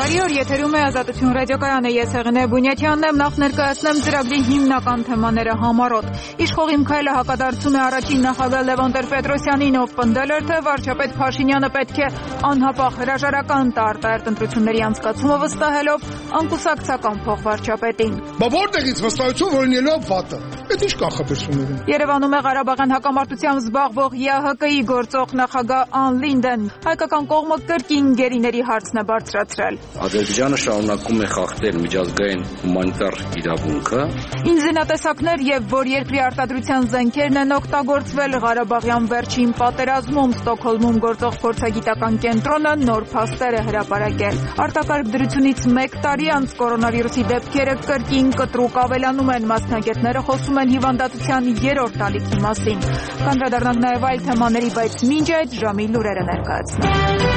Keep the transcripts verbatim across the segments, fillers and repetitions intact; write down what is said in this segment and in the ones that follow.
Բարի օր, եթերում է Ազատություն ռադիոկայանը, ես Հեղինե Բունյաթյանն եմ, նախ ներկայացնեմ ծրագրի հիմնական թեմաները համառոտ։ Իշխողիմ քայլը հակադարձում է առաջին նախագահ Լևոն Տեր-Պետրոսյանին, ով պնդել էր, թե վարչապետ Փաշինյանը պետք է անհապաղ հրաժարական տա արտահերտ ընտրությունների անցկացումը վստահելով անկուսակցական փոխվարչապետին։ Բա որտեղից վստահություն, որ լինելու է վատը։ Այդ ինչ կանխատեսումներ են։ Երևանում է Ղարաբաղյան հակամարտությամբ զբաղվող ԵԱՀԿ-ի գործող նախագահ Ան Լինդեն։ Հայկական կողմը կրկին գերիների հարցն է բարձրացրել։ Ադրբեջանը շարունակում է խախտել միջազգային հումանիտար իրավունքը։ Ինժենատեսակներ եւ որ երկրի արտադրության զենքերն են օգտագործվել Ղարաբաղյան վերջին պատերազմում, Ստոկհոլմում գործող փորձագիտական կենտրոնը նոր փաստեր է հրապարակել։ Արտակարգ դրությունից մեկ տարի անց կորոնավիրուսի դեպքերը կրկին կտրուկ ավելանում են, մասնագետները խոսում են հիվանդացության երրորդ ալիքի մասին։ Կանդրադառնանք նաեւ այլ թեմաների, բայց մինչ այդ ժամի լուրերը ներկայացնենք։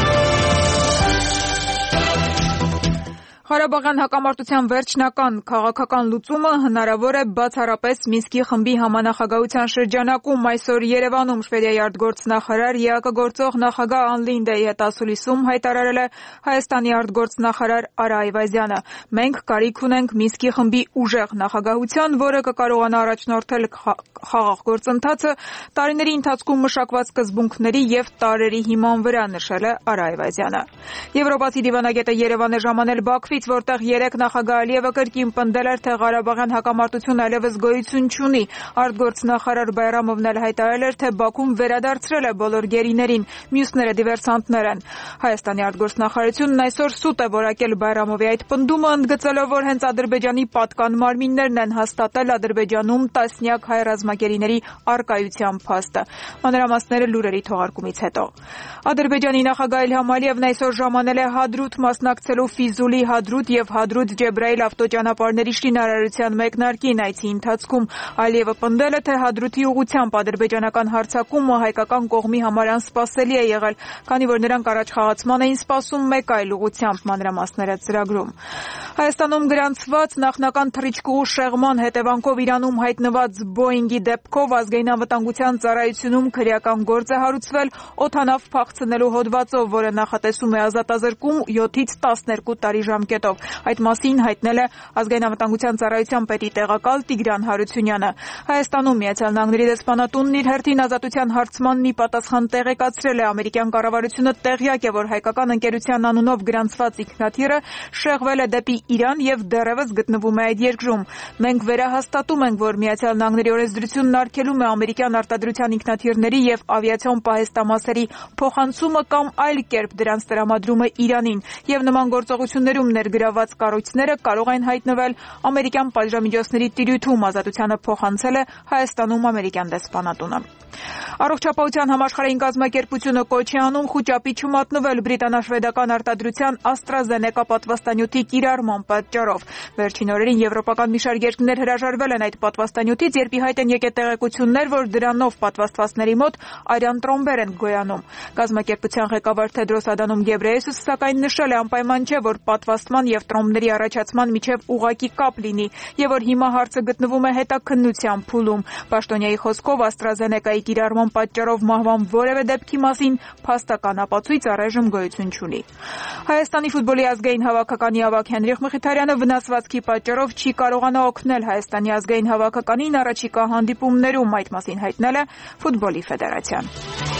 Ղարաբաղյան հակամարտության վերջնական քաղաքական լուծումը հնարավոր է բացառապես Մինսկի խմբի համանախագահության շրջանակում։ Այսօր Երևանում Շվեդիայի արտգործնախարար ԵԱՀԿ գործող նախագահ Ան Լինդեի հետ ասուլիսում հայտարարել է Հայաստանի արտգործնախարար Արա Այվազյանը։ Մենք կարիք ունենք Մինսկի խմբի ուժեղ նախագահության, որը կկարողանա առաջնորդել խաղաղ գործընթացը տարիների ընթացքում մշակված սկզբունքների եւ տարրերի հիման վրա, նշել է Արա Այվազյանը։ Եվրոպացի դիվանագետը Երևան է ժամանել Բաքվից, որտեղ երեք նախագահ Ալիևը կրկին պնդել էր, թե Ղարաբաղյան հակամարտությունը այլևս գոյություն չունի։ Արտգործնախարար Բայրամովն էլ հայտարարել էր, թե Բաքուն վերադարձրել է բոլոր գերիներին, մյուսները դիվերսանտներ են։ Հայաստանի արտգործնախարարությունն այսօր սուտ է որակել Բայրամովի այդ պնդումը, ընդգծելով, որ հենց Ադրբեջանի պատկան մարմիններն են հաստատել Ադրբեջանում տասնյակ հայ ռազմագերիների առկայության փաստը։ Մանրամասները լուրերի թողարկումից հետո։ Ադրբեջանի նախագահ Իլհամ Ալիևն այսօր ժամանել է Հադրութ, մասնակցելու Ֆիզուլի Հադրութ եւ Հադրութ Ջեբրայիլ ավտոճանապարհների շինարարության մեկնարկին։ Այցի ընթացքում Ալիևը պնդել է, թե Հադրութի ուղղությամբ ադրբեջանական հարձակումը հայկական կողմի համար անսպասելի է եղել, քանի որ նրանք առաջ խաղացման էին սպասում մեկ այլ ուղղությամբ, մանրամասները ծրագրում։ Հայաստանում գրանցված նախնական թռիչքուղու շեղման հետևանքով Իրանում հայտնված Բոինգի դեպքով ազգային անվտանգության ծառայությունում քրեական գործ է հարուցվել օդանավ փախցնելու հոդվածով, որը նախատեսում է ազատազրկում յոթից տասներկու տարի ժամկետով։ Այդ մասին հայտնել է ազգային անվտանգության ծառայության պետի տեղակալ Տիգրան Հարությունյանը։ Հայաստանում Միացյալ Նահանգների դեսպանատունն իր հերթին ազատության հարցման մի պատասխան տեղեկացրել է։ Ամերիկյան կառավարությունը տեղյակ է, որ հայկական ընկերության անունով գրանցված ինքնաթիռը շեղվել է դեպի Իրան եւ դեռևս գտնվում է այդ երկրում։ Մենք վերահաստատում ենք, որ Միացյալ Նահանգների օրենսդրությունն արգելում է ամերիկյան արտադրության ինքնաթիռների եւ ավիացիոն պահեստամասերի փոխանցումը կամ այլ կերպ դրանց տրամադրումը Իրանին, եւ նման գործողություններում ներգրավված կառույցները կարող են հայտնվել ամերիկյան պատժամիջոցների տիրույթում, ազատությանը փոխանցել է Հայաստանում ամերիկյան դեսպանատունը։ Առողջապահության համաշխարհային կազմակերպությունը կոչ է անում խուճապի չմատնվել բրիտանա-շվեդական արտադրության AstraZeneca պատվաստանյութի կիրառման պատճառով։ Վերջին օրերին եվրոպական մի շարք երկրներ հրաժարվել են այդ պատվաստանյութից, երբ ի հայտ են եկել տեղեկություններ, որ դրանով պատվաստվածների մոտ արյան տրոմբեր են գոյանում։ Կազմակերպության ղեկավար Թեդրոս Ադանոմ Գեբրեյեսուսը սակայն նշել է, անպայման չէ, որ պատվաստման եւ տրոմբների առաջացման միջև ուղղակի կապ լինի, եւ որ հիմա հարցը գտնվում է հետաքննության փուլում։ Պաշտոնյայի խոսքով AstraZeneca-ի կիրառման պատճառով մահվան որևէ դեպքի մասին փաստական ապացույց առայժմ գոյություն չունի։ Հայաստանի ֆուտբոլի ազգային հավաքականի ավագ Հենրիխ Մխիթարյանը վնասվածքի պատճառով չի կարողանա օգնել Հայաստանի ազգային հավաքականին առաջիկա հանդիպումներում, այդ մասին հայտնել է ֆուտբոլի ֆեդերացիան։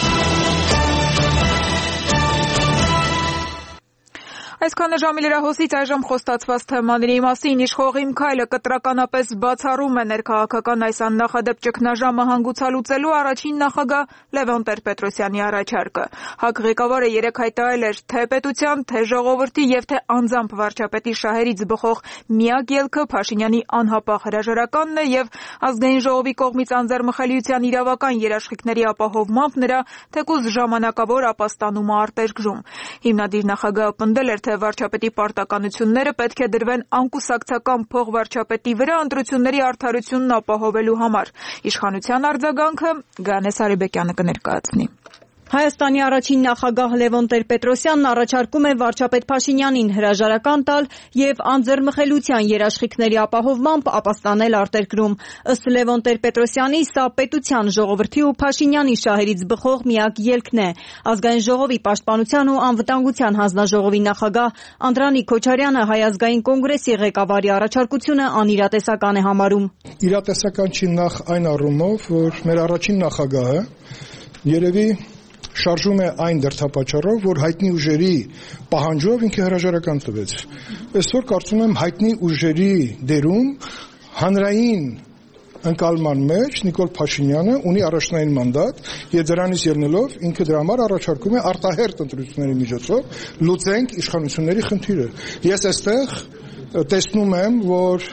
Այսքանը ժամի լրահոսից այժմ խոստացված թեմաների մասին։ Իշխողիմ քայլը կտրականապես բացառում է ներքաղաքական այս աննախադեպ ճգնաժամը հանգուցալուծելու առաջին նախագահ Լևոն Տեր-Պետրոսյանի առաջարկը։ ՀԱԿ ղեկավարը երեկ հայտարարել էր, թե պետության, թե ժողովրդի եւ թե անձամբ վարչապետի շահերից բխող միակ ելքը Փաշինյանի անհապաղ հրաժարականն է եւ ազգային ժողովի կողմից անձեռմխելիության իրավական երաշխիքների ապահովմամբ նրա թեկուզ ժամանակավոր ապաստանումը արտերկրում։ Հիմնադիր նախագահը պնդել էր, թե վարչապետի պարտականությունները պետք է դրվեն անկուսակցական փոխվարչապետի վրա ընտրությունների արդարությունն ապահովելու համար։ Իշխանության արձագանքը Գանես Արիբեկյանը կներկայացնի։ Հայաստանի առաջին նախագահ Լևոն Տեր-Պետրոսյանն առաջարկում է վարչապետ Փաշինյանին հրաժարական տալ և անձեռնմխելիության երաշխիքների ապահովմամբ ապաստանել արտերկրում։ Ըստ Լևոն Տեր-Պետրոսյանի, սա պետության, ժողովրդի ու Փաշինյանի շահերից բխող միակ ելքն է։ Ազգային ժողովի պաշտպանության ու անվտանգության հանձնաժողովի նախագահ Անդրանիկ Քոչարյանը Հայ ազգային կոնգրեսի ղեկավարի առաջարկությունը անիրատեսական է համարում։ Իրատեսական չի նախ այն առումով, որ մեր առաջին նախագահը երևի շարժում է այն դրդապատճառով, որ հայտնի ուժերի պահանջով ինքը հրաժարական տվեց։ Այսօր կարծում եմ հայտնի ուժերի դերում հանրային ընկալման մեջ Նիկոլ Փաշինյանը ունի առաջնային մանդատ եւ դրանից ելնելով ինքը դրա համար առաջարկում է արտահերթ ընտրությունների միջոցով լուծենք իշխանությունների խնդիրը։ Ես այստեղ տեսնում եմ, որ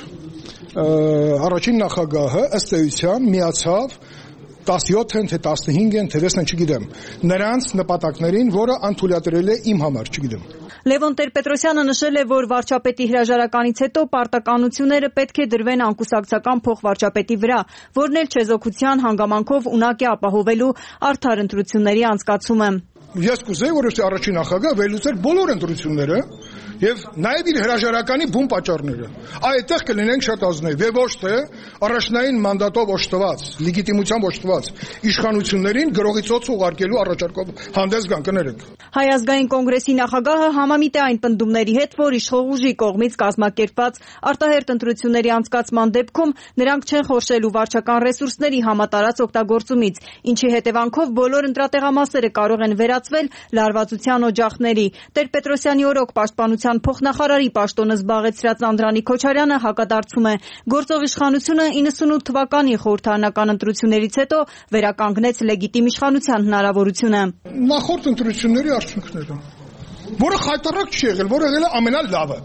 առաջին նախագահը ըստ էության միացավ տասնյոթ են, թե տասնհինգ են, թե վեց են, չգիտեմ, նրանց նպատակներին, որը անթույլատրել է իմ համար, չգիտեմ։ Լևոն Տեր-Պետրոսյանը նշել է, որ վարչապետի հրաժարականից հետո պարտականությունները պետք է դրվեն անկուսակցական փոխվարչապետի վրա, որն էլ չեզոքության հանգամանքով ունակ է ապահովելու արդար ընտրությունների անցկացումը։ Ես կուզեի, որովհետեւ առաջին նախագահը վերլուծեր բոլոր ընտրությունները եւ նաեւ իր հրաժարականի բուն պատճառները։ Այդտեղ կլինենք շատ ազնիվ, եւ ոչ թե առաջնային մանդատով օժտված, լեգիտիմությամբ օժտված իշխանություններին գրողի ծոց ուղարկելու առաջարկով հանդես գան, կներեք։ Հայ ազգային կոնգրեսի նախագահը համամիտ է այն պնդումների հետ, որ իշխող ուժի կողմից կազմակերպված արտահերթ ընտրությունների անցկացման դեպքում նրանք չեն խորշելու վարչական ռեսուրսների համատարած օգտագործումից, ինչի հետևանքով բոլոր ընտրատեղամասերը կարող են վերածվել լարվածության օջախների։ Տեր-Պետրոսյանի օրոք պաշտպանության փոխնախարարի պաշտոնը զբաղեցրած Անդրանիկ Քոչարյանը հակադարձում է։ Գործող իշխանությունը իննսունութ թվականի խորհրդարանական ընտրություններից հետո վերականգնեց լեգիտիմ իշխանության հնարավորությունը։ Նախորդ ընտրությունների արդյունքները, որը խայտառակ չի եղել, որը եղել է ամենալավը։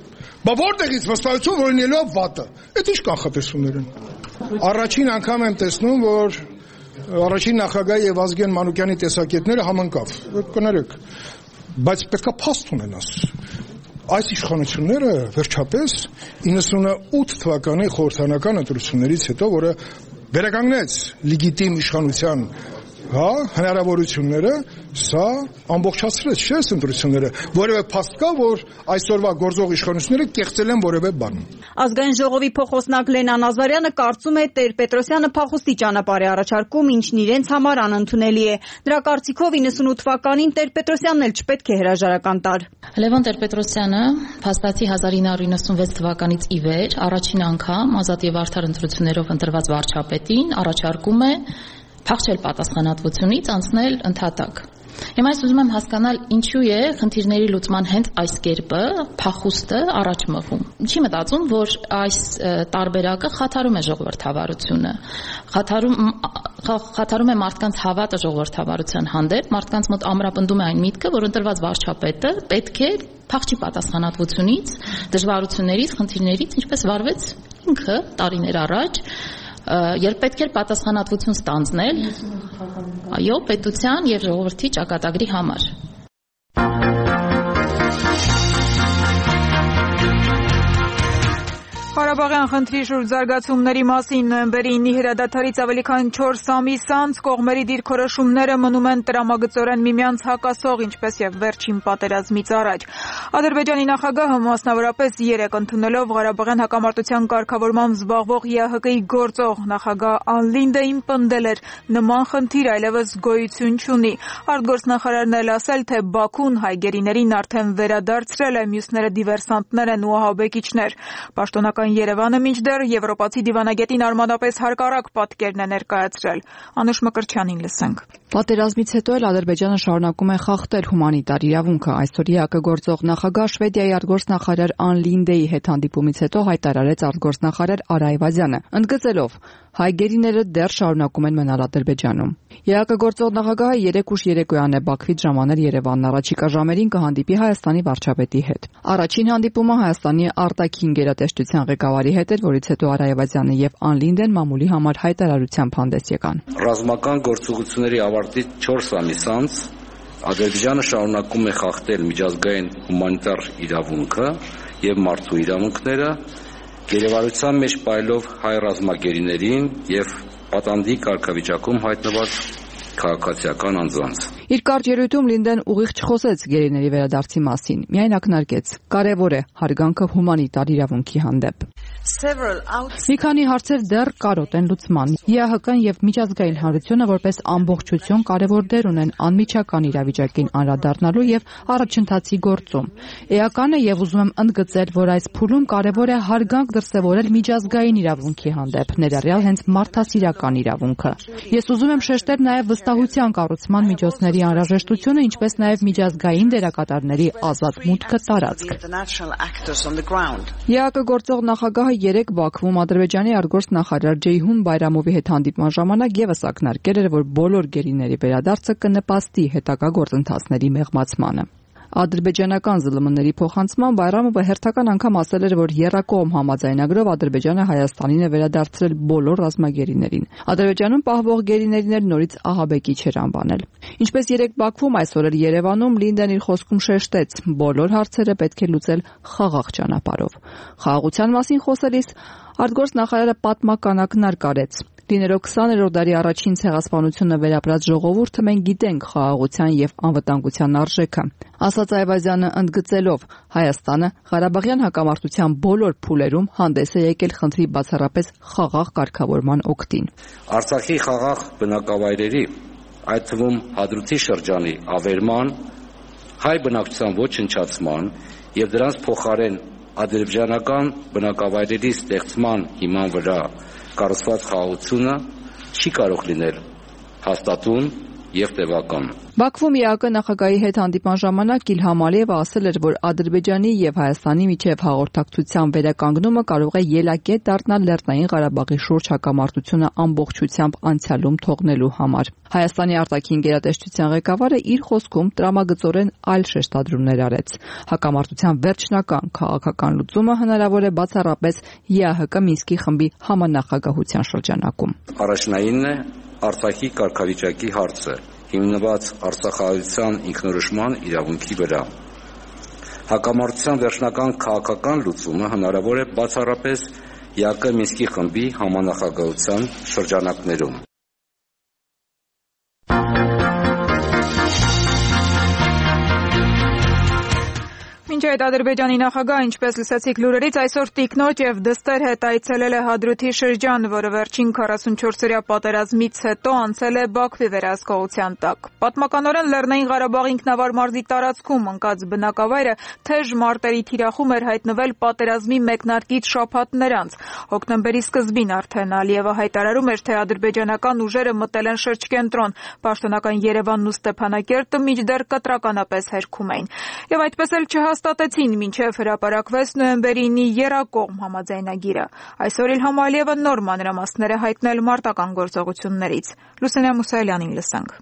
Բա որտեղից վստահություն, որ լինելու է վատը։ Այդ ի՞նչ կանխատեսումներ են։ Առաջին անգամ եմ տեսնում, որ առաջին նախագահ եւ Ազգեն Մանուկյանի տեսակետները համընկավ։ Կներեք, բայց պետքա փաստ ունենաս։ Այս իշխանությունները վերջապես իննսունութ թվականի խորհրդարանական ընտրություններից հետո, որը վերականգնեց լեգիտիմ իշխանության հա հնարավորությունները, սա ամբողջացրեց չէ՞ ընտրությունները, որևէ փաստ կա, որ այսօրվա գործող իշխանությունները կեղծել են որևէ բան։ Ազգային ժողովի փոխոսնակ Լենան Ազարյանը կարծում է Տեր-Պետրոսյանը փախուստի ճանապարհ է առաջարկում, ինչն իրենց համար անընդունելի է։ Դրա կարծիքով իննսունութ թվականին Տեր-Պետրոսյանն էլ չպետք է հրաժարական տար։ Լևոն Տեր-Պետրոսյանը փաստացի հազար ինը հարյուր իննսունվեց թվականից ի վեր առաջին անգամ ազատ եւ արդար ընտրություններով ընտրված վարչապետին առաջարկում է փախչել պատասխանատվությունից, անցնել ընդհատակ։ Հիմա ես ուզում եմ հասկանալ ինչու է խնդիրների լուծման հենց այս կերպը փախուստը առաջ մղում։ Չի մտածում, որ այս տարբերակը խաթարում է ժողովրդավարությունը, խաթարում խաթարում է մարդկանց հավատը ժողովրդավարության հանդեպ, մարդկանց մոտ ամրապնդում է այն միտքը, որ ընտրված վարչապետը պետք է փախչի պատասխանատվությունից, դժվարություններից, խնդիրներից, ինչպես վարվեց ինքը տարիներ առաջ, երբ պետք էր պատասխանատվություն ստանձնել այո պետության եւ ժողովրդի ճակատագրի համար։ Ղարաբաղյան խնդրի շուրջ զարգացումների մասին նոյեմբերի ինի հրադադարից ավելի քան չորս ամիս անց կողմերի դիրքորոշումները մնում են տրամագծորեն միմյանց հակասող, ինչպես եւ վերջին պատերազմից առաջ։ Ադրբեջանի նախագահը մասնավորապես երեկ ընդունելով Ղարաբաղյան հակամարտության կարգավորմամբ զբաղվող ԵԱՀԿ-ի գործող նախագահ Անլինդեին պնդել էր նման խնդիր այլևս գոյություն չունի։ Արտգործնախարարն էլ ասել, թե Բաքուն հայ գերիներին արդեն վերադարձրել է, մյուսները դիվերսանտներ են ու ահաբեկիչներ։ Պաշտոնական Երևանը մինչդեռ եվրոպացի դիվանագետին արմատապես հարկառակ պատկերն է ներկայացրել։ Անուշ Մկրտչյանին լսենք։ Պատերազմից հետո էլ Ադրբեջանը շարունակում է խախտել հումանիտար իրավունքը։ Այսօր ԵԱՀԿ գործող նախագահ Շվեդիայի արտգործնախարար Ան Լինդեի հետ հանդիպումից հետո հայտարարեց արտգործնախարար Արա Այվազյանը, ընդգծելով. հայ գերիները դեռ շարունակում են մնալ Ադրբեջանում։ ԵԱՀԿ գործող նախագահը երեկ ուշ երեկոյան է Բաքվից ժամանել Երևանն, առաջիկա ժամերին կհանդիպի Հայաստանի վարչապետի հետ։ Առաջին հանդիպումը Հայաստանի արտաքին գերատեսչության ղեկավարի հետ էր, որից հետո Արա Այվազյանը եւ Ան Լինդեն մամուլի համար հայտարարությամբ հանդես եկան։ Ռազմական գործողությունների ավարտից չորս ամիս անց Ադրբեջանը շարունակում է խախտել միջազգային հումանիտար իրավունքը եւ մարդու իրավունքները, գերեվարության մեջ պայելով հայ ռազմագերիներին եւ պատանդի կարգավիճակում հայտնված քաղաքացիական անձանց։ Իր կարճ ելույթում Լինդեն ուղիղ չխոսեց գերիների վերադարձի մասին, միայն ակնարկեց. կարևոր է հարգանքը հումանիտար իրավունքի հանդեպ։ Մի քանի հարցեր դեռ կարոտ են լուծման։ ԵԱՀԿ-ն եւ միջազգային հանրությունը որպես ամբողջություն կարևոր դեր ունեն անմիջական իրավիճակին անդրադառնալու եւ առաջընթացի գործում։ Էական է եւ ուզում եմ ընդգծել, որ այս փուլում կարևոր է հարգանք դրսեւորել միջազգային իրավունքի հանդեպ, ներառյալ հենց մարդասիրական իրավունքը։ Ես ուզում եմ շեշտել նաեւ վստահության կառուցման միջոցների անհրաժեշտությունը, ինչպես նաեւ միջազգային դերակատարների ազատ մուտքը տարածք։ ԵԱՀԿ գործող նախագահը երեկ Բաքվում Ադրբեջանի արտգործնախարար Ջեյհուն Բայրամովի հետ հանդիպման ժամանակ եւս ակնարկել էր, որ բոլոր գերիների վերադարձը կնպաստի հետագա գործընթացների մեղմացմանը։ Ադրբեջանական ԶԼՄ-ների փոխանցման Բայրամովը հերթական անգամ ասել էր, որ եռակողմ համաձայնագրով Ադրբեջանը Հայաստանին է վերադարձրել բոլոր ռազմագերիներին։ Ադրբեջանում պահվող գերիներին էլ նորից ահաբեկիչ էր անվանել։ Ինչպես երեկ Բաքվում, այսօր էլ Երևանում Լինդեն իր խոսքում շեշտեց, բոլոր հարցերը պետք է լուծել խաղաղ ճանապարհով։ Խաղաղության մասին խոսելիս արտգործնախարարը պատմական ակնարկ արեց։ Լինելով քսաներորդ դարի առաջին ցեղասպանությունը վերապրած ժողովուրդը մենք գիտենք խաղաղության եւ անվտանգության արժեքը։ Ասաց Այվազյանը ընդգծելով, Հայաստանը Ղարաբաղյան հակամարտության բոլոր փուլերում հանդես է եկել խնդրի բացառապես խաղաղ կարգավորման օգտին։ Արցախի խաղաղ բնակավայրերի, այդ թվում Հադրութի շրջանի ավերման, հայ բնակչության ոչնչացման եւ դրանց փոխարեն ադրբեջանական բնակավայրերի ստեղծման հիման վրա կառուցված խաղաղությունը չի կարող լինել հաստատուն եւ տևական։ Բաքվում ԵԱՀԿ նախագահի հետ հանդիպման ժամանակ Իլհամ Ալիևը ասել էր, որ Ադրբեջանի եւ Հայաստանի միջև հաղորդակցության վերականգնումը կարող է ելակետ դառնալ Լեռնային Ղարաբաղի շուրջ հակամարտությունը ամբողջությամբ անցյալում թողնելու համար։ Հայաստանի արտաքին գերատեսչության ղեկավարը իր խոսքում տրամագծորեն այլ շեշտադրումներ արեց։ Հակամարտության վերջնական քաղաքական լուծումը հնարավոր է բացառապես ԵԱՀԿ Մինսկի խմբի համանախագահության շրջանակում։ Առաջնայինն է Արցախի կարգավիճակի հարցը, հիմնված արցախահայության ինքնորոշման իրավունքի վրա։ Հակամարտության վերջնական քաղաքական լուծումը հնարավոր է բացառապես ԵԱՀԿ Մինսկի խմբի համանախագահության շրջանակներում։ Մինչ այդ Ադրբեջանի նախագահը, ինչպես լսեցիք լուրերից, այսօր տիկնոջ եւ դստեր հետ այցելել է Հադրութի շրջան, որը վերջին քառասունչորսօրյա պատերազմից հետո անցել է Բաքվի վերահսկողության տակ։ Պատմականորեն Լեռնային Ղարաբաղի ինքնավար մարզի տարածքում ընկած բնակավայրը թեժ մարտերի թիրախում էր հայտնվել պատերազմի մեկնարկից շաբաթներ անց։ Հոկտեմբերի սկզբին արդեն Ալիևը հայտարարում էր, թե ադրբեջանական ուժերը մտել են շրջկենտրոն, պաշտոնական Երևանն ու Ստեփանակերտը մինչդեռ կտրականապես հերքում էին։ Եվ այդպես էլ չհաստատեցին մինչև հրապարակվեց նոյեմբերի ինի եռակողմ համաձայնագիրը։ Այսօր Իլհամ Ալիևը նոր մանրամասներ է հայտնել մարտական գործողություններից։ Լուսինե Մուսայելյանին լսենք։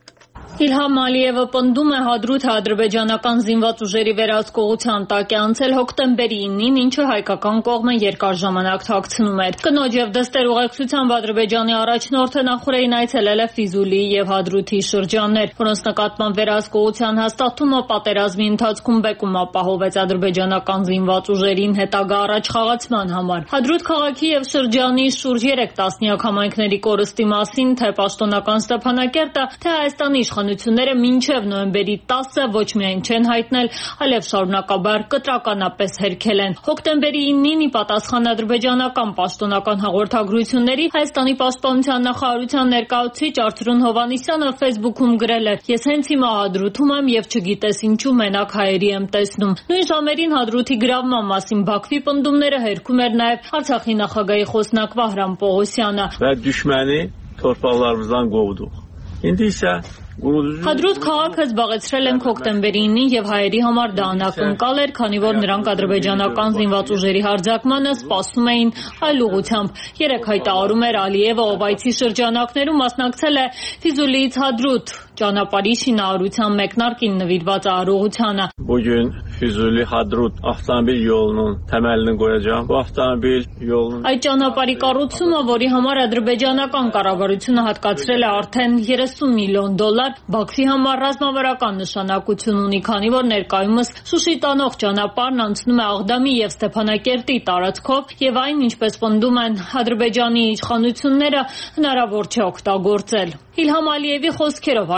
Իլհամ Ալիևը պնդում է Հադրութը ադրբեջանական զինված ուժերի վերահսկողության տակ է անցել հոկտեմբերի ինին, ինչը հայկական կողմը երկար ժամանակ թաքցնում էր։ Կնոջ եւ դստեր ուղեկցությամբ Ադրբեջանի առաջնորդը նախորդին այցելել է Ֆիզուլի եւ Հադրութի շրջաններ, որոնց նկատմամբ վերահսկողության հաստատումը պատերազմի ընթացքում բեկում ապահովեց ադրբեջանական զինված ուժերին հետագա առաջխաղացման համար։ Հադրութ քաղաքի եւ շրջանի շուրջ երեք տասնյակ համայնքների կորստի մասին թե պաշտոնական Ստեփանակերտը, թե Հայաստանի իշխանությունները մինչև նոյեմբերի տասը ոչ միայն չեն հայտնել, այլև շարունակաբար կտրականապես հերքել են։ Հոկտեմբերի ինին ի պատասխան ադրբեջանական պաշտոնական հաղորդագրությունների Հայաստանի պաշտպանության նախարարության ներկայացուցիչ Արթուր Հովհաննիսյանը Facebook-ում գրել է. «Ես հենց հիմա Հադրութում եմ եւ չգիտես ինչու մենակ հայերի եմ տեսնում»։ Նույն ժամերին Հադրութի գրավման մասին Բաքվի պնդումները հերքում էր նաեւ Արցախի նախագահի խոսնակ Վահրամ Պողոսյանը։ Və düşməni torpaqlarımızdan qovduq. İndi isə Հադրութ քաղաքը զբաղեցրել ենք հոկտեմբերի ինին եւ հայերի համար դա անակնկալ էր, քանի որ նրանք ադրբեջանական զինված ուժերի հարձակմանը սպասում էին այլ ուղղությամբ։ Երեք հայտարարում էր Ալիևը, ով այցի շրջանակներում մասնակցել է Ֆիզուլիից Հադրութ ճանապարհի շինարարության մեկնարկին նվիրված արարողությանը։ Bugün Füzuli Hadrut avtomobil yolunun təməlini qoyacağam. Bu avtomobil yolunun Այդ ճանապարհի կառուցումը, որի համար ադրբեջանական կառավարությունը հատկացրել է արդեն երեսուն միլիոն դոլար, Բաքվի համար ռազմավարական նշանակություն ունի, քանի որ ներկայումս Շուշի տանող ճանապարհն անցնում է Աղդամի եւ Ստեփանակերտի տարածքով եւ այն, ինչպես պնդում են Ադրբեջանի իշխանությունները, հնարավոր չէ օգտագործել։ Իլհամ Ալիևի խոսքերով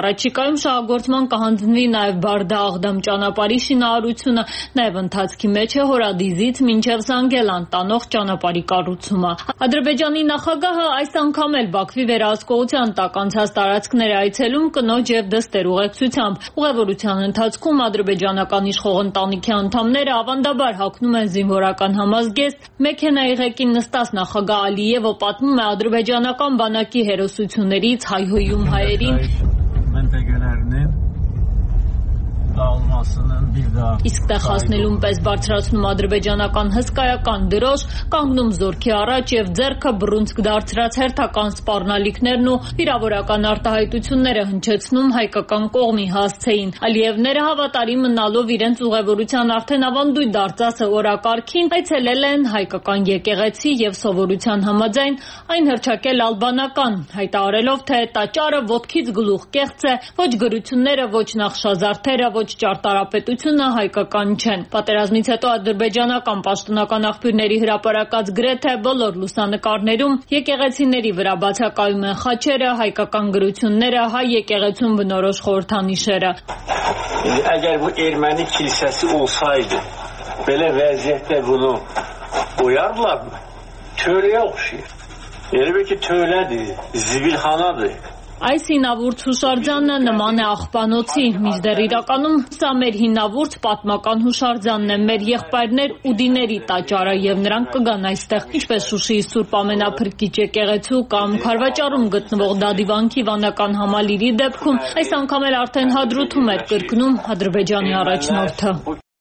առաջիկայում շահագործման կհանձնվի նաև Բարդա-Աղդամ ճանապարհի շինարարությունը, նաև ընթացքի մեջ է Հորադիզից մինչև Զանգելան տանող ճանապարհի կառուցումը։ Ադրբեջանի նախագահը այս անգամ էլ Բաքվի վերահսկողության տակ անցած տարածքներ այցելում կնոջ եւ դստեր ուղեկցությամբ։ Ուղևորության ընթացքում ադրբեջանական իշխող ընտանիքի անդամները ավանդաբար հագնում են զինվորական համազգեստ։ Մեքենայի ղեկին նստած նախագահ Ալիևը պատմում է ադրբեջանական բանակի հերոսություններից հայհոյում հայերին։ Իսկ տեղ հասնելուն պես բարձրացնում ադրբեջանական հսկայական դրոշ, կանգնում զորքի առաջ եւ ձեռքը բռունցք դարձրած հերթական սպառնալիքներն ու վիրավորական արտահայտությունները հնչեցնում հայկական կողմի հասցեին։ Ալիևները հավատարիմ մնալով իրենց ուղևորության արդեն ավանդույթ դարձած օրակարգին այցելել են հայկական եկեղեցի եւ սովորության համաձայն այն հռչակել ալբանական, հայտարարելով թե տաճարը ոտքից գլուխ կեղծ է, ոչ գրությունները, ոչ նախշազարդերը, ոչ ճարտարապետությունը հայկական չեն։ Պատերազմից հետո ադրբեջանական պաշտոնական աղբյուրների հրապարակած գրեթե բոլոր լուսանկարներում եկեղեցիների վրա բացակայում են խաչերը, հայկական գրությունները, հայ եկեղեցուն բնորոշ խորհրդանիշերը։ Əgər bu erməni kilsəsi olsaydı, belə vəziyyətdə bunu qoyardılarmı? Töləyə oxşayır. Elə bir ki, tölədir, zibilxanadır. Այս հինավուրց հուշարձանը նման է աղբանոցի, մինչդեռ իրականում սա մեր հինավուրց պատմական հուշարձանն է, մեր եղբայրներ ուդիների տաճարը եւ նրանք կգան այստեղ, ինչպես Շուշիի Սուրբ Ամենափրկիչ եկեղեցու կամ Խարվաճարում գտնվող Դադիվանքի վանական համալիրի դեպքում այս անգամ էլ արդեն հադրութում էր կրկնում Ադրբեջանի առաջնորդը։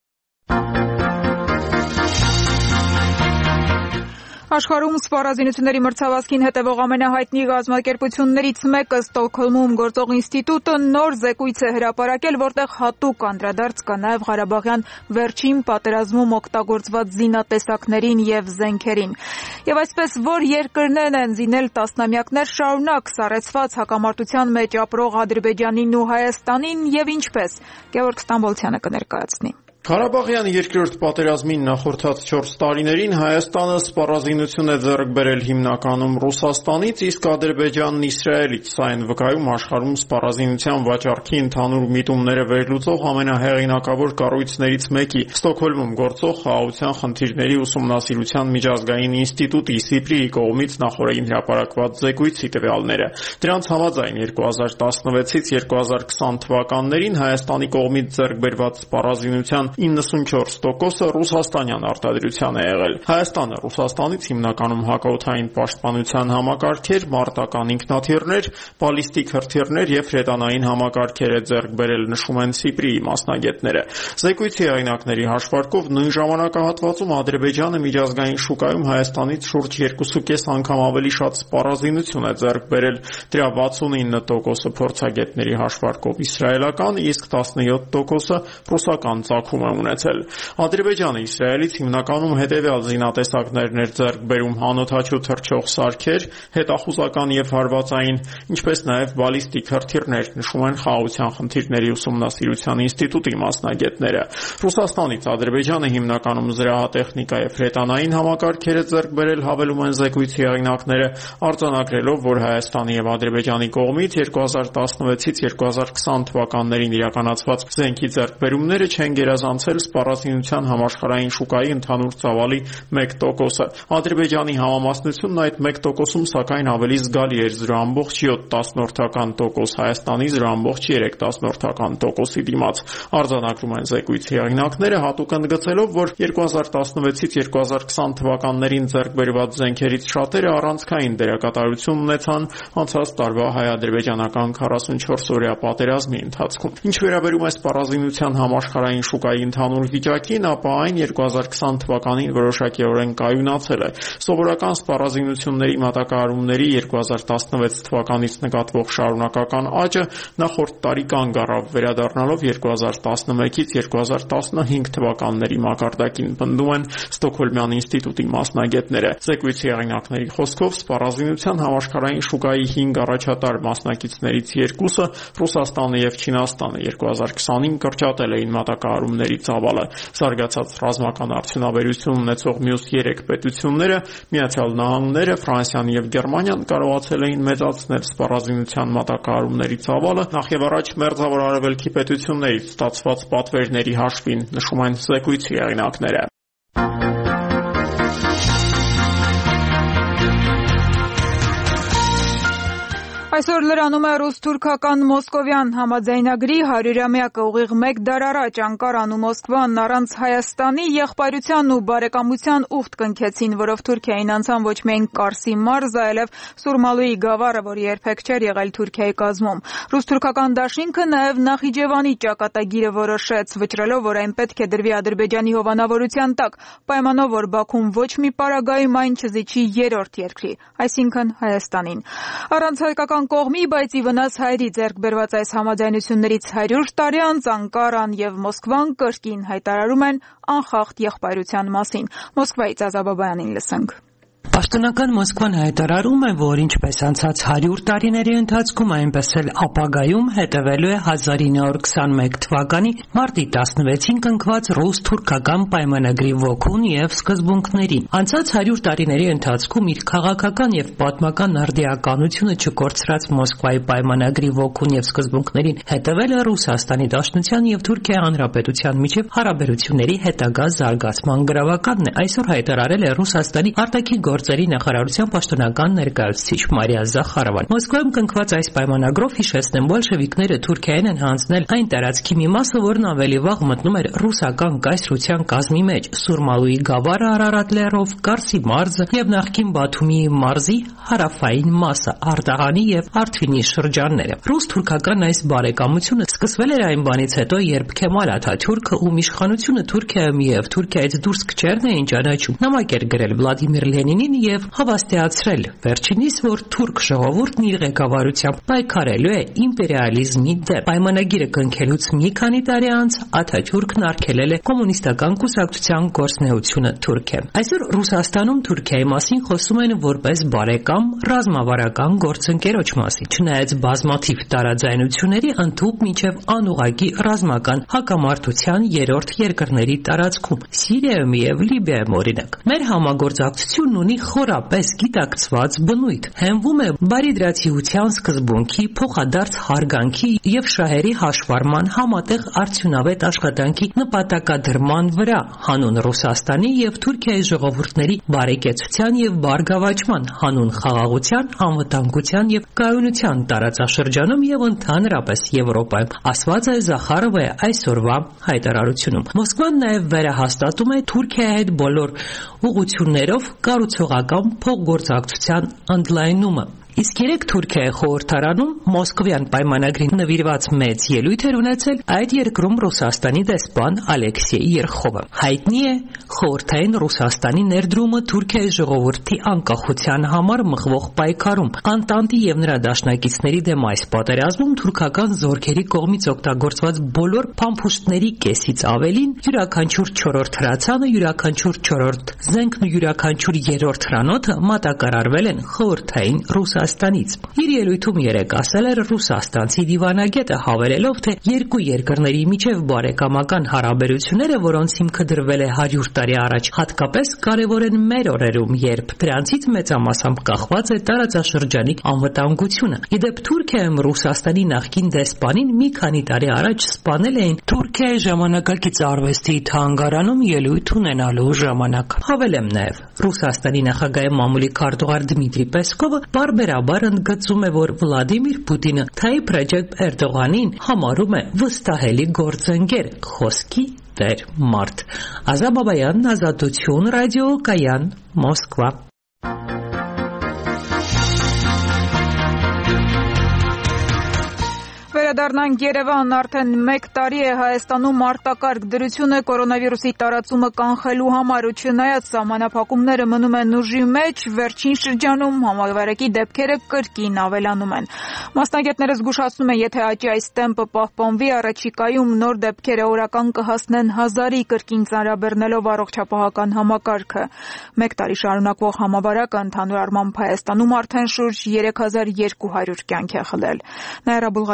Աշխարհում սպառազինությունների մրցավազքին հետևող ամենահայտնի գազམ་ակերպություններից մեկը Ստոկհոլմում գործող ինստիտուտը նոր զեկույց է հրապարակել, որտեղ հատուկ անդրադարձ կա նաև Ղարաբաղյան վերջին պատերազմում օգտագործված զինատեսակներին եւ զենքերին։ Եվ այսպես որ երկրներն են զինել տասնամյակներ շարունակ սառեցված հակամարտության մեջ ապրող Ադրբեջանին ու Հայաստանին եւ ինչպես Գևորգ Ստամբոլցյանը կներկայացնի։ Ղարաբաղյան երկրորդ պատերազմին նախորդած չորս տարիներին Հայաստանը սպառազինություն է ձեռք բերել հիմնականում Ռուսաստանից, իսկ Ադրբեջանն Իսրայելից։ Սա այն վկայում աշխարհում սպառազինության վաճառքի ընդհանուր միտումները վերլուծող ամենահեղինակավոր կառույցներից մեկի Ստոկհոլմում գործող Խաղաղության խնդիրների ուսումնասիրության միջազգային ինստիտուտի Սիպրիի կողմից նախորդին հրապարակված զեկույցի տվյալները։ Դրանց համաձայն երկու հազար տասնվեցից երկու հազար քսան թվականներին Հայաստանի կողմից ձեռք բերված սպառազինության իննսունչորս տոկոսը ռուսաստանյան արտադրության է եղել։ Հայաստանը Ռուսաստանից հիմնականում հակաօդային պաշտպանության համակարգեր, մարտական ինքնաթիռներ, բալիստիկ հրթիռներ եւ հրետանային համակարգեր է ձեռք բերել, նշում են Սիպրիի մասնագետները։ Զեկույցի հեղինակների հաշվարկով նույն ժամանակահատվածում Ադրբեջանը միջազգային շուկայում Հայաստանից շուրջ երկու կես անգամ ավելի շատ սպառազինություն է ձեռք բերել, դրա վաթսունինը տոկոսը փորձագետների հաշվարկով իսրայելական, իսկ տասնյոթ տոկոսը ռուսական ծագում է ունեցել։ Ադրբեջանը Իսրայելից հիմնականում հետևյալ զինատեսակներն էր ձեռք բերում՝ անօդաչու թռչող սարքեր, հետախուզական եւ հարվածային, ինչպես նաեւ բալիստիկ հրթիռներ, նշում են Խաղաղության խնդիրների ուսումնասիրության ինստիտուտի մասնագետները։ Ռուսաստանից Ադրբեջանը հիմնականում զրահատեխնիկա եւ հրետանային համակարգեր է ձեռք բերել, հավելում են զեկույցի հեղինակները, արձանագրելով, որ Հայաստանի եւ Ադրբեջանի կողմից երկու հազար տասնվեցից երկու հազար քսան թվականներին իրականացված զենքի ձեռքբերումները չեն գերազանցել սպառազինության համաշխարհային շուկայի ընդհանուր ծավալի մեկ տոկոսը։ Ադրբեջանի համամասնությունն այդ մեկ տոկոսում սակայն ավելի զգալի էր զրո ամբողջ յոթ տասնորդական տոկոս, Հայաստանի զրո ամբողջ երեք տասնորդական տոկոսի դիմաց։ Արձանագրում են զեկույցի հեղինակները, հատուկ ընդգծելով, որ երկու հազար տասնվեցից երկու հազար քսան թվականներին ձեռք բերված զենքերից շատերը առանցքային դերակատարություն ունեցան անցած տարվա հայ-ադրբեջանական քառասունչորս-օրյա պատերազմի ընթացքում։ Ինչ վերաբերում է սպառազինության համաշխարհային շուկայի ընդհանուր վիճակին, ապա այն երկու հազար քսան թվականին որոշակիորեն կայունացել է։ Սովորական սպառազինությունների մատակարարումների երկու հազար տասնվեց թվականից նկատվող շարունակական աճը նախորդ տարի կանգ առավ, վերադառնալով երկու հազար տասնմեկից երկու հազար տասնհինգ թվականների մակարդակին, պնդում են Ստոկհոլմյան ինստիտուտի մասնագետները։ Զեկույցի հեղինակների խոսքով սպառազինության համաշխարհային շուկայի հինգ առաջատար մասնակիցներից երկուսը՝ Ռուսաստանը եւ Չինաստանը, երկու հազար քսանին կրճատել էին մատակարարումների կազմակերպությունների ծավալը։ Զարգացած ռազմական արդյունաբերություն ունեցող մյուս երեք պետությունները՝ Միացյալ Նահանգները, Ֆրանսիան եւ Գերմանիան կարողացել էին մեծացնել սպառազինության մատակարարումների ծավալը նախևառաջ Մերձավոր Արևելքի պետություններից ստացված պատվերների հաշվին, նշում են զեկույցի հեղինակները։ Այսօր լրանում է ռուս-թուրքական մոսկովյան համաձայնագրի հարյուրամյակը ուղիղ մեկ դար առաջ Անկարան ու Մոսկվան առանց Հայաստանի եղբայրության ու բարեկամության ուխտ կնքեցին, որով Թուրքիային անցան ոչ միայն Կարսի մարզը, այլև Սուրմալուի գավառը, որը երբեք չէր եղել Թուրքիայի կազմում։ Ռուս-թուրքական դաշինքը նաև Նախիջևանի ճակատագիրը որոշեց, վճռելով, որ այն պետք է դրվի Ադրբեջանի հովանավորության տակ, պայմանով, որ Բաքուն ոչ մի պարագայում այն չզիջի երրորդ երկրի, այսինքն Հայաստանին։ Առանց հայկական կողմի, բայց ի վնաս հայերի ձեռք բերված այս համաձայնություններից հարյուր տարի անց Անկարան եւ Մոսկվան կրկին հայտարարում են անխախտ եղբայրության մասին։ Մոսկվայից Ազաբաբայանին լսենք։ Պաշտոնական Մոսկվան հայտարարում է, որ ինչպես անցած հարյուր տարիների ընթացքում, այնպես էլ ապագայում հետևելու է հազար ինը հարյուր քսաներեք թվականի մարտի տասնվեցին կնքված ռուս-թուրքական պայմանագրի ոգուն եւ սկզբունքներին։ Անցած հարյուր տարիների ընթացքում իր քաղաքական եւ պատմական արդիականությունը չկորցրած Մոսկվայի պայմանագրի ոգուն եւ սկզբունքներին հետևել է Ռուսաստանի Դաշնության եւ Թուրքիայի Հանրապետության միջև հարաբերությունների հետագա զարգացման գրավականն է։ Այսօր հայտարարել է Ռուսաստանի արտաքին գործերի նախարարության պաշտոնական ներկայացուցիչ Մարիա Զախարովան։ Մոսկվայում կնքված այս պայմանագրով, հիշեցնեմ, բոլշևիկները Թուրքիային են հանձնել այն տարածքի մի մասը, որն ավելի վաղ մտնում էր ռուսական կայսրության կազմի մեջ՝ Սուրմալուի գավառը Արարատ լեռով, Կարսի մարզը եւ նախկին Բաթումի մարզի հարավային մասը, Արդահանի եւ Արթվինի շրջանները։ Ռուս-թուրքական այս բարեկամությունը սկսվել էր այն բանից հետո, երբ Քեմալ Աթաթյուրքը, ում իշխանությունը Թուրքիայում եւ Թուրքիայից դուրս քչերն էին ճանաչում, նամակ էր գրել Վլադիմիր Լենինին եւ հավաստիացրել վերջինիս, որ թուրք ժողովուրդն իր ղեկավարությամբ պայքարելու է իմպերիալիզմի դեմ։ Պայմանագիրը կնքելուց մի քանի տարի անց Աթաթյուրքն արգելել է կոմունիստական կուսակցության գործունեությունը Թուրքիայում։ Այսօր Ռուսաստանում Թուրքիայի մասին խոսում են որպես բարեկամ, ռազմավարական գործընկերոջ մասին։ Չնայած բազմաթիվ տարաձայնությունների, ընդհուպ մինչև անուղղակի ռազմական հակամարտության երրորդ երկրների տարածքում, Սիրիայում եւ Լիբիայում օրինակ։ Մեր համագործակցությունն ունի խորապես գիտակցված բնույթ, հենվում է բարիդրացիության սկզբունքի, փոխադարձ հարգանքի եւ շահերի հաշվառման համատեղ արդյունավետ աշխատանքի նպատակադրման վրա, հանուն Ռուսաստանի եւ Թուրքիայի ժողովուրդների բարեկեցության եւ բարգավաճման, հանուն խաղաղության, անվտանգության եւ կայունության տարածաշրջանում եւ ընդհանրապես Եվրոպայում, ասված է Զախարովի այսօրվա հայտարարությունում։ Մոսկվան նաեւ վերահաստատում է Թուրքիայի հետ բոլոր ուղղություններով կառուցողական փոխգործակցության ընդլայնումը։ Իսկ երեք Թուրքիայի խորհրդարանում Մոսկովյան պայմանագրին նվիրված մեծ ելույթ էր ունեցել այդ երկրում Ռուսաստանի դեսպան Ալեքսեյ Երխովը։ Հայտնի է խորհրդային Ռուսաստանի ներդրումը Թուրքիայի ժողովրդի անկախության համար մղվող պայքարում։ Անտանտի եւ նրա դաշնակիցների դեմ այս պատերազմում թուրքական զորքերի կողմից օգտագործված բոլոր փամփուշտների կեսից ավելին, յուրաքանչյուր չորրորդ հրացանը, յուրաքանչյուր չորրորդ զենքն ու յուրաքանչյուր երրորդ հրանոթը մատակարարվել են խորհրդային Ռուսաստանից։ Իր ելույթում երեկ ասել էր ռուսաստանցի դիվանագետը, հավելելով, թե երկու երկրների միջև բարեկամական հարաբերությունները, որոնց հիմքը դրվել է հարյուր տարի առաջ, հատկապես կարևոր են մեր օրերում, երբ դրանցից մեծամասամբ կախված է տարածաշրջանի անվտանգությունը։ Իդեպ Թուրքիայում Ռուսաստանի նախկին դեսպանին մի քանի տարի առաջ սպանել էին Թուրքիայի ժամանակակից արվեստի թանգարանում ելույթ ունենալու ժամանակ։ Հավելեմ նաև, Ռուսաստանի նախագահի մամուլի քարտուղար Դմիտրի Պեսկովը բարբերաբար ընդգծում է, որ Վլադիմիր Պուտինը Թայիփ Ռեջեփ Էրդողանին համարում է վստահելի գործընկեր, խոսքի տեր մարդ։ Ազաբաբայան, Ազատություն, ռադիո Կայան, Մոսկվա։ Վերադառնանք Երևան, արդեն մեկ տարի է Հայաստանում արտակարգ դրությունը կորոնավիրուսի տարածումը կանխելու համար ու չնայած սահմանափակումները մնում են ուժի մեջ, վերջին շրջանում համավարակի դեպքերը կրկին ավելանում են։ Մասնագետները զգուշացնում են, եթե աճի այս տեմպը պահպանվի, առաջիկայում նոր դեպքերը օրական կհասնեն հազարի, կրկին ծանրաբեռնելով առողջապահական համակարգը։ Մեկ տարի շարունակվող համավարակը ընդհանուր առմամբ Հայաստանում արդեն շուրջ երեք հազար երկու հարյուր կյանք է խլել։ Նաիրա Բուլղադերանին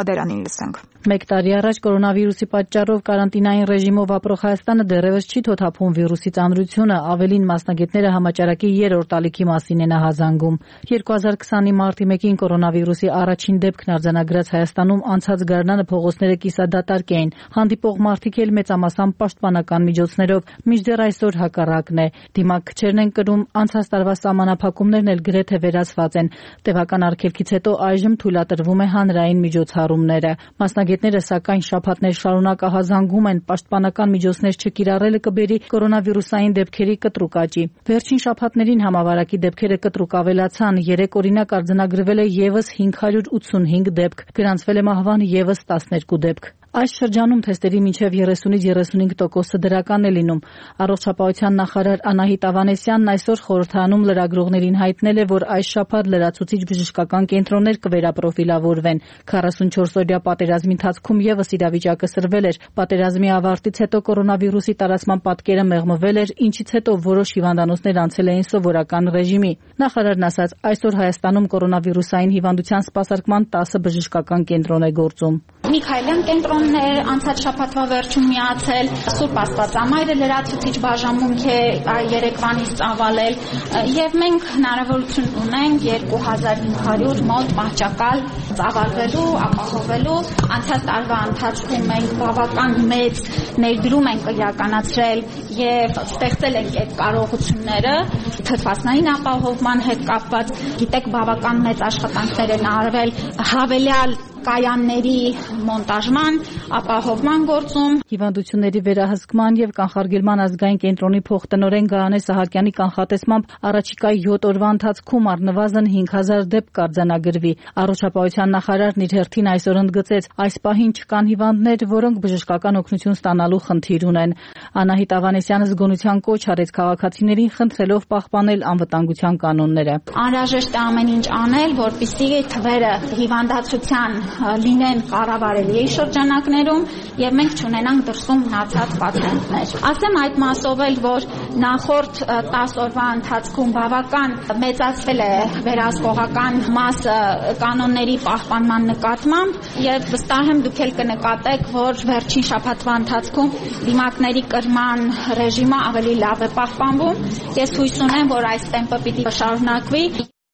լսենք։ Մեկ տարի առաջ կորոնավիրուսի պատճառով կարանտինային ռեժիմով ապրող Հայաստանը դեռևս չի թոթափում վիրուսի ծանրությունը, ավելին մասնագետները համաճարակի երրորդ ալիքի մասին են ահազանգում։ երկու հազար քսանի մարտի մեկին կորոնավիրուսի առաջին դեպքն արձանագրած Հայաստանում անցած գարնանը փողոցները կիսադատարկ էին, հանդիպող մարդիկ էլ մեծամասամբ պաշտպանական միջոցներով, մինչդեռ այսօր հակառակն է։ Դիմակներն են կրում, անցած տարվա սահմանափակումներն էլ գրեթե վերացված են։ Տևական արգելքից հետո այժմ թույլատրվում է հանրային միջոցառումները։ Մասնագետները սակայն շաբաթներ շարունակ ահազանգում են, պաշտպանական միջոցներ չկիրառելը կբերի կորոնավիրուսային դեպքերի կտրուկ աճի։ Վերջին շաբաթներին համավարակի դեպքերը կտրուկ ավելացան, երեք օրինակ արձանագրվել է ևս հինգ հարյուր ութսունհինգ դեպք, գրանցվել է մահվան ևս տասներկու դեպք։ Այս շրջանում թեստերի մինչև երեսունից երեսունհինգ տոկոսը դրական է լինում։ Առողջապահության նախարար Անահիտ Ավանեսյանն այսօր խորհրդարանում լրագրողներին հայտնել է, որ այս շաբաթ լրացուցիչ բժշկական կենտրոններ կվերապրոֆիլավորվեն։ քառասունչորս օրյա պատերազմի ընթացքում ևս իրավիճակը սրվել էր։ Պատերազմի ավարտից հետո կորոնավիրուսի տարածման պատկերը մեղմվել էր, ինչից հետո որոշ հիվանդանոցներ անցել էին սովորական ռեժիմի։ Նախարարն ասաց, այսօր Հայաստանում կորոնավիրուսային հիվանդության սպասարկման տասը բժշկական կենտրոն է գործում։ Միքայելյան կենտրոններ անցած շաբաթվա վերջում միացել, Սուրբ Աստվածամայրը լրացուցիչ բաժանմունք է երեկվանից ծավալել, եւ մենք հնարավորություն ունենք երկու հազար հինգ հարյուր մոտ մահճակալ ծավալվելու, ապահովելու։ Անցած տարվա ընթացքում մենք բավական մեծ ներդրում ենք իրականացրել եւ ստեղծել ենք այդ կարողությունները թթվածնային ապահովման հետ կապված։ Գիտեք, բավական մեծ աշխատանքներ են արվել հավելյալ կայանների մոնտաժման, ապահովման գործում։ Հիվանդությունների վերահսկման եւ կանխարգելման ազգային կենտրոնի փոխտնօրեն Գարանե Սահակյանի կանխատեսմամբ առաջիկա յոթ օրվա ընթացքում առնվազն հինգ հազար դեպք կարձանագրվի։ Առողջապահության նախարարն իր հերթին այսօր ընդգծեց, այս պահին չկան հիվանդներ, որոնք բժշկական օգնություն ստանալու խնդիր ունեն։ Անահիտ Ավանեսյանը զգոնության կոչ արեց քաղաքացիներին, խնդրելով պահպանել անվտանգության կանոնները։ Անհրաժեշտ է ամեն ինչ անել, որպեսզի թվերը հիվանդացության լինեն կառավարելի շրջանակներում եւ մենք չունենանք դրսում մնացած պացիենտներ։ Ասեմ այդ մասով էլ, որ նախորդ տասը օրվա ընթացքում բավական մեծացվել է վերահսկողական մասը կանոնների պահպանման նկատմամբ եւ վստահ եմ դուք էլ կնկատեք, որ վերջին շաբաթվա ընթացքում դիմակների կրման ռեժիմը ավելի լավ է պահպանվում։ Ես հույս ունեմ, որ այս տեմպը պիտի շարունակվի։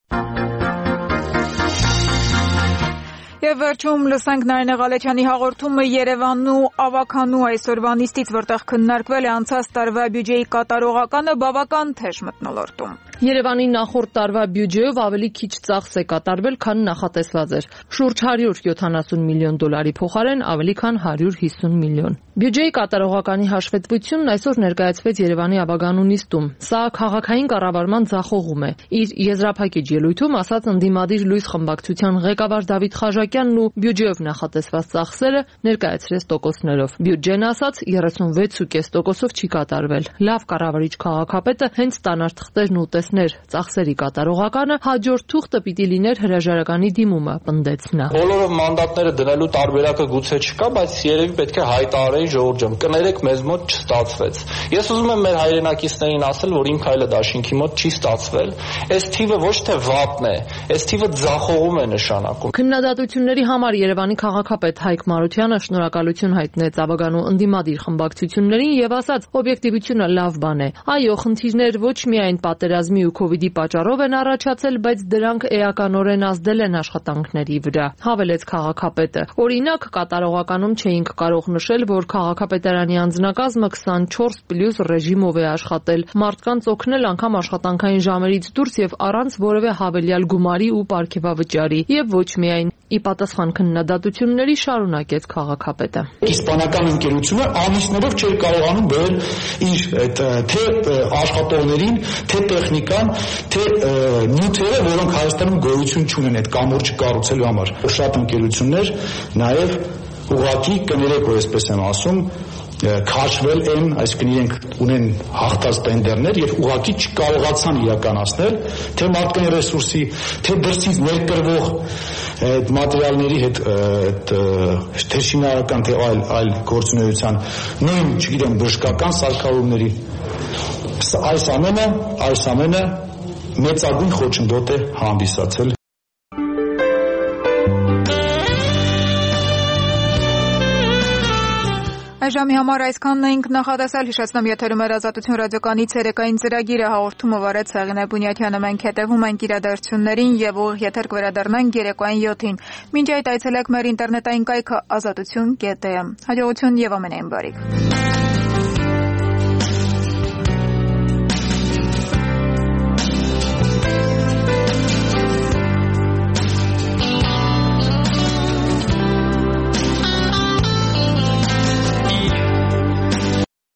Եվ վերջում լսենք Նարինե Ղալեչյանի հաղորդումը Երևանու ավականու այսօրվա նիստից, որտեղ քննարկվել է անցած տարվա բյուջեի կատարողականը բավական թեժ մթնոլորտում։ Երևանի նախորդ տարվա բյուջեով ավելի քիչ ծախս է կատարվել, քան նախատեսված էր։ Շուրջ հարյուր յոթանասուն միլիոն դոլարի փոխարեն ավելի քան հարյուր հիսուն միլիոն։ Բյուջեի կատարողականի հաշվետվությունն այսօր ներկայացվեց Երևանի ավականու նիստում։ Սա քաղաքային կառավարման ձախողում է։ Իր եզրափակիչ ելույթում ասաց ընդդիմադիր լույս խմբակցության ղեկավար Դավիթ Խաժակյանն ու բյուջեով նախատեսված ծախսերը ներկայացրեց տոկոսներով։ Բյուջեն ասաց երեսունվեց կόμμα պենս տոկոսով չի կատարվել։ Լավ կառավարիչ քաղաքապետը հենց ստանար թղթերն ու տեսներ ծախսերի կատարողականը, հաջորդ թուղթը պիտի լիներ հրաժարականի դիմումը, պնդեց նա։ Բոլորով մանդատները դնելու տարբերակը գուցե չկա, բայց երևի պետք է հայտարարեի ժողովուրդ ջան, կներեք մեզ մոտ չստացվեց։ Ես ուզում եմ մեր հայրենակիցներին ասել, որ իմ քայլը դաշինքի մոտ չի ստացվել։ Այս թիվը ոչ թե վատն է, այս թիվը ձախողում է նշանակում։ Քննադատությունների համար Երևանի քաղաքապետ Հայկ Մարությանը շնորհակալություն հայտնեց ավականու ընդդիմադիր խմբակցություններին եւ ասաց, օբյեկտիվությունը լավ բան է։ Այո, խնդիրներ ոչ միայն պատերազմի ու քովիդի պատճառով են առաջացել, բայց դրանք էականորեն ազդել են աշխատանքների վրա, հավելեց քաղաքապետը։ Օրինակ, կատարողականում չէինք կարող նշել, որ քաղաքապետարանի անձնակազմը քսանչորս պլյուս ռեժիմով է աշխատել, մարդկանց օգնել անգամ աշխատանքային ժամերից դուրս եւ առանց որևէ հավելյալ գումարի ու պարգևավճարի, եւ ոչ միայն։ Ի պատասխան քննադատությունների շարունակեց քաղաքապետը։ Իսպանական ընկերությունը ամիսներով չէր կարողանում բերել իր թե աշխատողներին, թե տեխնիկան, թե նյութերը, որոնք Հայաստանում գոյություն չունեն այդ կամուրջը կառուցելու համար։ Շատ ընկերություններ նաև ուղղակի կներեք, որ այսպես եմ ասում, քաշվել են, այսինքն իրենք ունեն հաղթած տենդերներ եւ ուղղակի չկարողացան իրականացնել թե մարդկային ռեսուրսի, թե դրսից ներկրվող այդ մատերիալների հետ թե շինարարական, թե այլ այլ գործունեության նույն, չգիտեմ, բժշկական սարքավորումների այս ամենը, այս ամենը մեծագույն խոչընդոտ է հանդիսացել։ Այժմի համար այսքանն էինք նախատեսել, հիշեցնում եթերում էր Ազատություն ռադիոկայանի ցերեկային ծրագիրը, հաղորդումը վարեց Հեղինե Բունյաթյանը, մենք հետևում ենք իրադարձություններին եւ ուղիղ եթեր կվերադառնանք երեկոյան յոթին։ Մինչ այդ այցելեք մեր ինտերնետային կայքը ազատություն կետ է։ Հաջողություն եւ ամենայն բարիք։